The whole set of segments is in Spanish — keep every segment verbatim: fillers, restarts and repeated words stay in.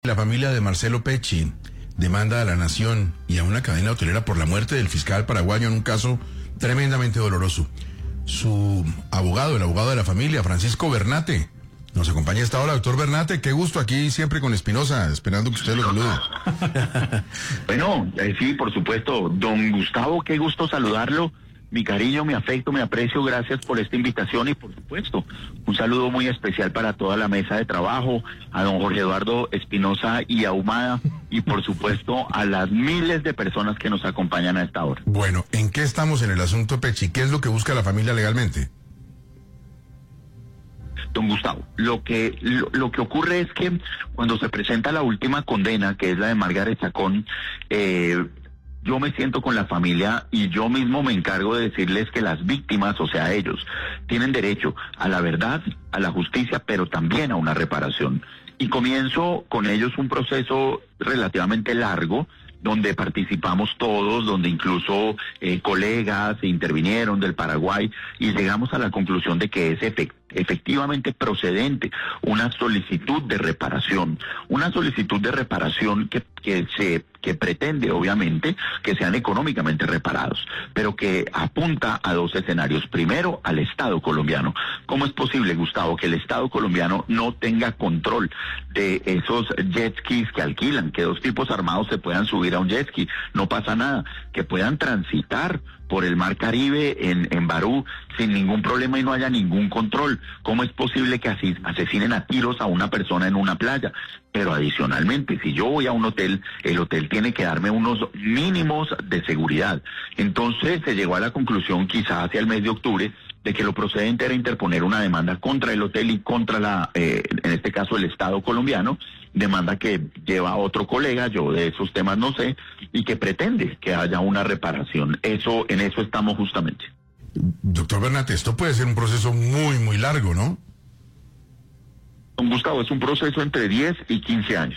La familia de Marcelo Pecci demanda a la Nación y a una cadena hotelera por la muerte del fiscal paraguayo en un caso tremendamente doloroso. Su abogado, el abogado de la familia, Francisco Bernate, nos acompaña a esta hora. Doctor Bernate, qué gusto aquí siempre con Espinosa, esperando que usted lo salude. Bueno, eh, sí, por supuesto. Don Gustavo, qué gusto saludarlo. Mi cariño, mi afecto, mi aprecio, gracias por esta invitación y por supuesto, un saludo muy especial para toda la mesa de trabajo, a don Jorge Eduardo Espinosa y Ahumada y por supuesto a las miles de personas que nos acompañan a esta hora. Bueno, ¿en qué estamos en el asunto Pecci? ¿Qué es lo que busca la familia legalmente? Don Gustavo, lo que lo, lo que ocurre es que cuando se presenta la última condena, que es la de Margaret Chacón, eh, yo me siento con la familia y yo mismo me encargo de decirles que las víctimas, o sea, ellos, tienen derecho a la verdad, a la justicia, pero también a una reparación. Y comienzo con ellos un proceso relativamente largo, donde participamos todos, donde incluso eh, colegas intervinieron del Paraguay y llegamos a la conclusión de que es efectivo. efectivamente procedente una solicitud de reparación, una solicitud de reparación que, que se que pretende obviamente que sean económicamente reparados, pero que apunta a dos escenarios. Primero, al Estado colombiano. ¿Cómo es posible, Gustavo, que el Estado colombiano no tenga control de esos jet skis que alquilan, que dos tipos armados se puedan subir a un jet ski, no pasa nada, que puedan transitar por el Mar Caribe en, en Barú sin ningún problema y no haya ningún control? ¿Cómo es posible que así asesinen a tiros a una persona en una playa? Pero adicionalmente, si yo voy a un hotel, el hotel tiene que darme unos mínimos de seguridad. Entonces se llegó a la conclusión, quizá hacia el mes de octubre, de que lo procedente era interponer una demanda contra el hotel y contra la, eh, en este caso el Estado colombiano, demanda que lleva a otro colega, yo de esos temas no sé, y que pretende que haya una reparación. Eso, en eso estamos justamente. Doctor Bernate, esto puede ser un proceso muy, muy largo, ¿no? Don Gustavo, es un proceso entre diez y quince años.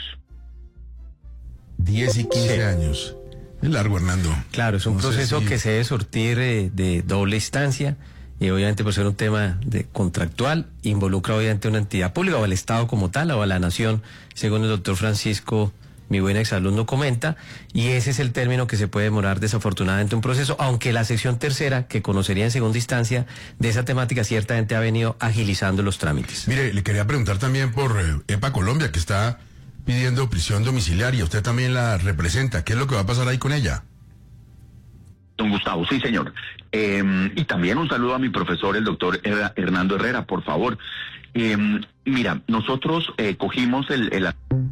diez y quince Sí. años. Es largo, Hernando. Claro, es un No sé proceso si- que se debe surtir eh, de doble instancia y obviamente por ser un tema de contractual involucra obviamente a una entidad pública o al Estado como tal o a la nación, según el doctor Francisco, mi buen exalumno, comenta, y ese es el término que se puede demorar desafortunadamente un proceso, aunque la sección tercera, que conocería en segunda instancia de esa temática, ciertamente ha venido agilizando los trámites. Mire, le quería preguntar también por eh, EPA Colombia, que está pidiendo prisión domiciliaria. Usted también la representa. ¿Qué es lo que va a pasar ahí con ella? Don Gustavo, sí, señor. Eh, y también un saludo a mi profesor, el doctor Her- Hernando Herrera, por favor. Eh, mira, nosotros eh, cogimos el... el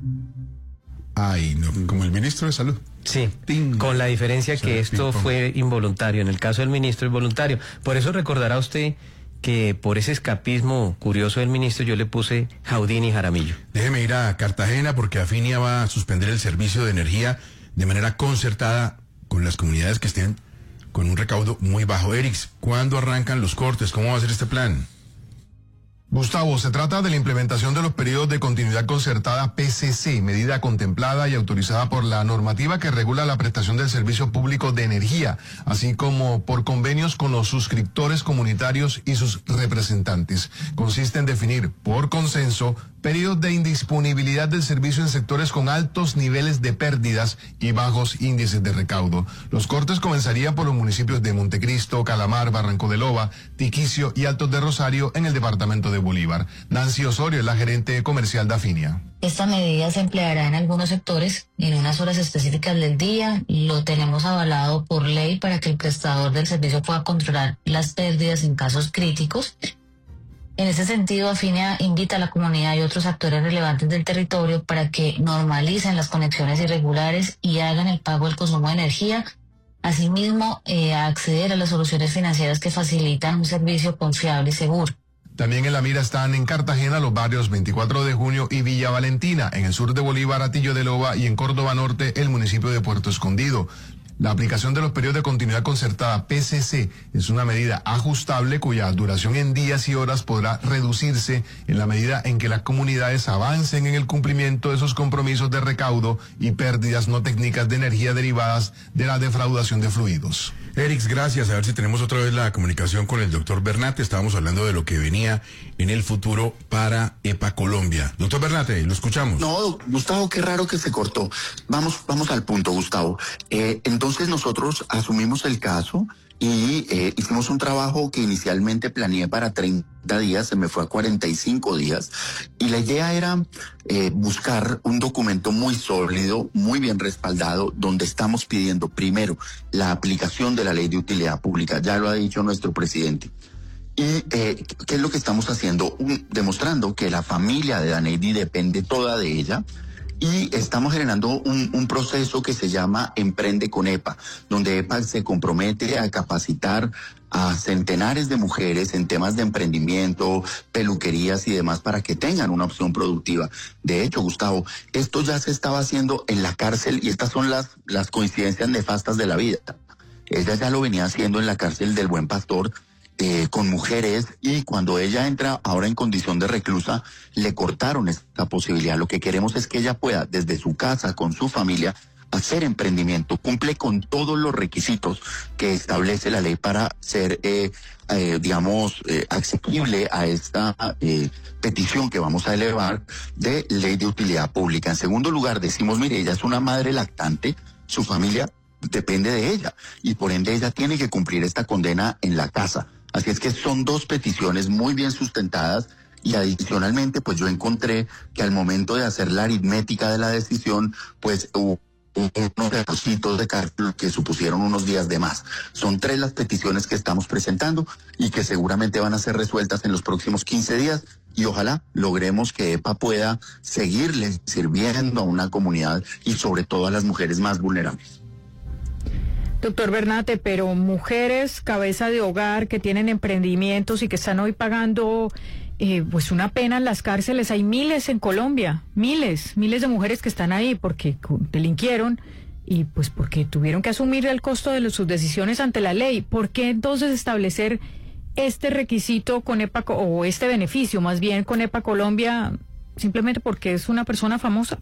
Ay, no, como el ministro de Salud. Sí, Ting. con la diferencia Se que le esto ping-pong. fue involuntario. En el caso del ministro es voluntario. Por eso recordará usted que por ese escapismo curioso del ministro yo le puse Jaudín y Jaramillo. Déjeme ir a Cartagena porque Afinia va a suspender el servicio de energía de manera concertada con las comunidades que estén con un recaudo muy bajo. Erix, ¿cuándo arrancan los cortes? ¿Cómo va a ser este plan? Gustavo, se trata de la implementación de los periodos de continuidad concertada P C C, medida contemplada y autorizada por la normativa que regula la prestación del servicio público de energía, así como por convenios con los suscriptores comunitarios y sus representantes. Consiste en definir, por consenso, periodos de indisponibilidad del servicio en sectores con altos niveles de pérdidas y bajos índices de recaudo. Los cortes comenzarían por los municipios de Montecristo, Calamar, Barranco de Loba, Tiquicio y Altos de Rosario en el departamento de Bolívar. Nancy Osorio es la gerente comercial de Afinia. Esta medida se empleará en algunos sectores en unas horas específicas del día. Lo tenemos avalado por ley para que el prestador del servicio pueda controlar las pérdidas en casos críticos. En ese sentido, Afinia invita a la comunidad y otros actores relevantes del territorio para que normalicen las conexiones irregulares y hagan el pago del consumo de energía. Asimismo, eh, a acceder a las soluciones financieras que facilitan un servicio confiable y seguro. También en la mira están en Cartagena los barrios veinticuatro de junio y Villa Valentina, en el sur de Bolívar, Atillo de Loba y en Córdoba Norte, el municipio de Puerto Escondido. La aplicación de los periodos de continuidad concertada, P C C, es una medida ajustable cuya duración en días y horas podrá reducirse en la medida en que las comunidades avancen en el cumplimiento de sus compromisos de recaudo y pérdidas no técnicas de energía derivadas de la defraudación de fluidos. Erix, gracias. A ver si tenemos otra vez la comunicación con el doctor Bernate. Estábamos hablando de lo que venía en el futuro para EPA Colombia. Doctor Bernate, lo escuchamos. No, Gustavo, qué raro que se cortó. Vamos, vamos al punto, Gustavo. Eh, entonces nosotros asumimos el caso y eh, hicimos un trabajo que inicialmente planeé para treinta días, se me fue a cuarenta y cinco días, y la idea era eh, buscar un documento muy sólido, muy bien respaldado, donde estamos pidiendo primero la aplicación de la ley de utilidad pública, ya lo ha dicho nuestro presidente. Y eh, ¿qué es lo que estamos haciendo? Un, demostrando que la familia de Daneidy depende toda de ella. Y estamos generando un, un proceso que se llama Emprende con EPA, donde EPA se compromete a capacitar a centenares de mujeres en temas de emprendimiento, peluquerías y demás para que tengan una opción productiva. De hecho, Gustavo, esto ya se estaba haciendo en la cárcel y estas son las, las coincidencias nefastas de la vida. Ella ya lo venía haciendo en la cárcel del Buen Pastor, Eh, con mujeres, y cuando ella entra ahora en condición de reclusa, le cortaron esta posibilidad. Lo que queremos es que ella pueda, desde su casa, con su familia, hacer emprendimiento. Cumple con todos los requisitos que establece la ley para ser, eh, eh, digamos, eh, asequible a esta eh, petición que vamos a elevar de ley de utilidad pública. En segundo lugar, decimos, mire, ella es una madre lactante, su familia depende de ella, y por ende ella tiene que cumplir esta condena en la casa. Así es que son dos peticiones muy bien sustentadas, y adicionalmente pues yo encontré que al momento de hacer la aritmética de la decisión pues hubo unos requisitos de cálculo que supusieron unos días de más. Son tres las peticiones que estamos presentando y que seguramente van a ser resueltas en los próximos quince días, y ojalá logremos que EPA pueda seguirle sirviendo a una comunidad y sobre todo a las mujeres más vulnerables. Doctor Bernate, pero mujeres cabeza de hogar que tienen emprendimientos y que están hoy pagando eh, pues una pena en las cárceles, hay miles en Colombia, miles, miles de mujeres que están ahí porque delinquieron y pues porque tuvieron que asumir el costo de los, sus decisiones ante la ley. ¿Por qué entonces establecer este requisito con EPA, o este beneficio más bien con EPA Colombia, simplemente porque es una persona famosa?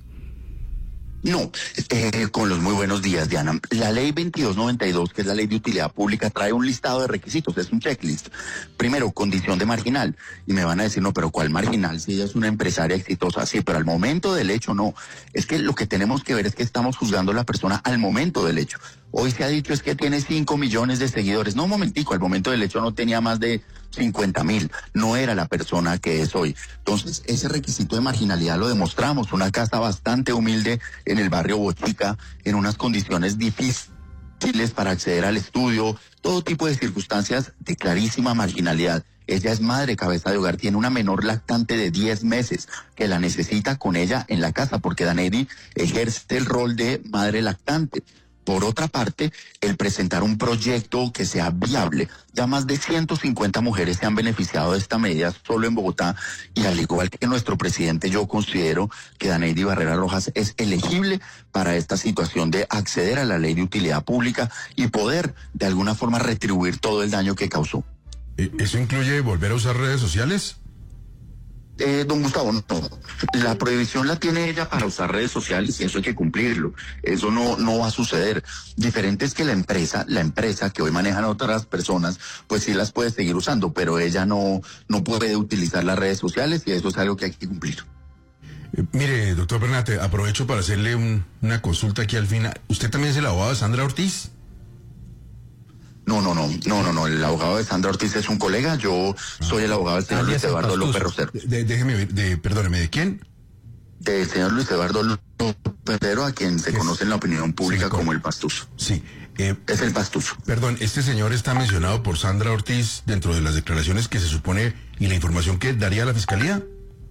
No, eh, con los muy buenos días, Diana. La ley veintidós noventa y dos, que es la ley de utilidad pública, trae un listado de requisitos, es un checklist. Primero, condición de marginal. Y me van a decir, no, pero ¿cuál marginal? Si ella es una empresaria exitosa, sí, pero al momento del hecho no. Es que lo que tenemos que ver es que estamos juzgando a la persona al momento del hecho. Hoy se ha dicho es que tiene cinco millones de seguidores. No, un momentico, al momento del hecho no tenía más de cincuenta mil. No era la persona que es hoy. Entonces, ese requisito de marginalidad lo demostramos. Una casa bastante humilde en el barrio Bochica, en unas condiciones difíciles para acceder al estudio, todo tipo de circunstancias de clarísima marginalidad. Ella es madre cabeza de hogar, tiene una menor lactante de diez meses que la necesita con ella en la casa, porque Daneidy ejerce el rol de madre lactante. Por otra parte, el presentar un proyecto que sea viable. Ya más de ciento cincuenta mujeres se han beneficiado de esta medida solo en Bogotá, y al igual que nuestro presidente, yo considero que Daneidy Barrera Rojas es elegible para esta situación de acceder a la ley de utilidad pública y poder de alguna forma retribuir todo el daño que causó. ¿Eso incluye volver a usar redes sociales? Eh, don Gustavo, no. La prohibición la tiene ella para usar redes sociales y eso hay que cumplirlo. Eso no, no va a suceder. Diferente es que la empresa, la empresa que hoy manejan otras personas, pues sí las puede seguir usando, pero ella no, no puede utilizar las redes sociales y eso es algo que hay que cumplir. Eh, mire, doctor Bernate, aprovecho para hacerle un, una consulta aquí al final. ¿Usted también es el abogado de Sandra Ortiz? No, no, no, no, no, no, el abogado de Sandra Ortiz es un colega, yo ah. soy el abogado del señor ah, Luis Eduardo López Rosero. De, déjeme ver, de, perdóneme, ¿de quién? Del señor Luis Eduardo López Rosero, a quien se conoce en la opinión pública sí, como el Pastuso. Sí. Eh, es el Pastuso. Perdón, este señor está mencionado por Sandra Ortiz dentro de las declaraciones que se supone y la información que daría la Fiscalía.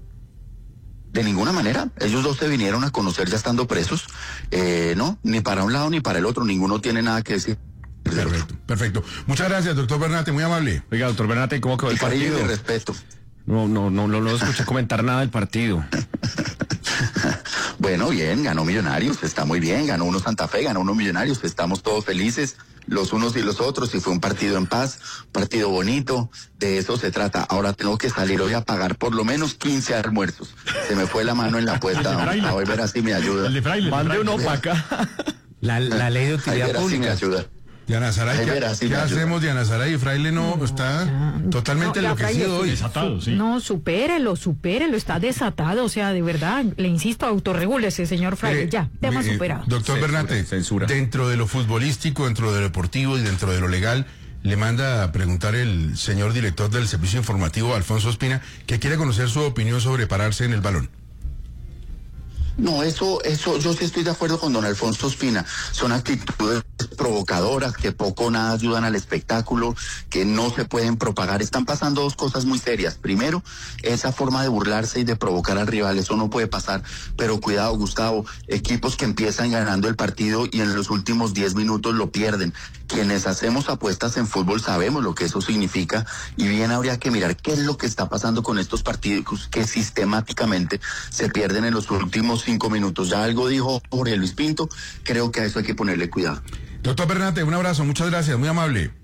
De ninguna manera, ellos dos se vinieron a conocer ya estando presos, eh, no, ni para un lado ni para el otro, ninguno tiene nada que decir. Perfecto, perfecto. Muchas gracias, doctor Bernate, muy amable. Oiga, doctor Bernate, ¿cómo quedó el partido? De respeto. No, no, no, no, no escuché comentar nada del partido. Bueno. Bueno, bien, ganó Millonarios, está muy bien, ganó uno Santa Fe, ganó uno Millonarios, estamos todos felices, los unos y los otros, y fue un partido en paz, partido bonito, de eso se trata. Ahora tengo que salir hoy a pagar por lo menos quince almuerzos. Se me fue la mano en la apuesta, a ver, ver así me ayuda. El de Fraile, Mande uno para acá. La, la ley de utilidad Ay, pública. Así me ayuda. Diana Saray, Ay, ¿qué, verá, sí ¿qué me ayuda. hacemos, Diana Saray? Fraile no, no está ya. totalmente No, ya, enloquecido Fraile, hoy. Desatado, sí. No, supérelo, supérelo, está desatado, o sea, de verdad, le insisto, autorregúlese, señor Fraile, Mire, ya, tema eh, superado. Doctor Censura, Bernate, censura. dentro de lo futbolístico, dentro de lo deportivo y dentro de lo legal, le manda a preguntar el señor director del servicio informativo, Alfonso Ospina, que quiere conocer su opinión sobre pararse en el balón. No, eso, eso, yo sí estoy de acuerdo con don Alfonso Ospina. Son actitudes provocadoras que poco o nada ayudan al espectáculo, que no se pueden propagar. Están pasando dos cosas muy serias. Primero, esa forma de burlarse y de provocar al rival, eso no puede pasar. Pero cuidado, Gustavo, equipos que empiezan ganando el partido y en los últimos diez minutos lo pierden. Quienes hacemos apuestas en fútbol sabemos lo que eso significa, y bien habría que mirar qué es lo que está pasando con estos partidos que sistemáticamente se pierden en los últimos cinco minutos. Ya algo dijo Jorge Luis Pinto, creo que a eso hay que ponerle cuidado. Doctor Bernate, un abrazo, muchas gracias, muy amable.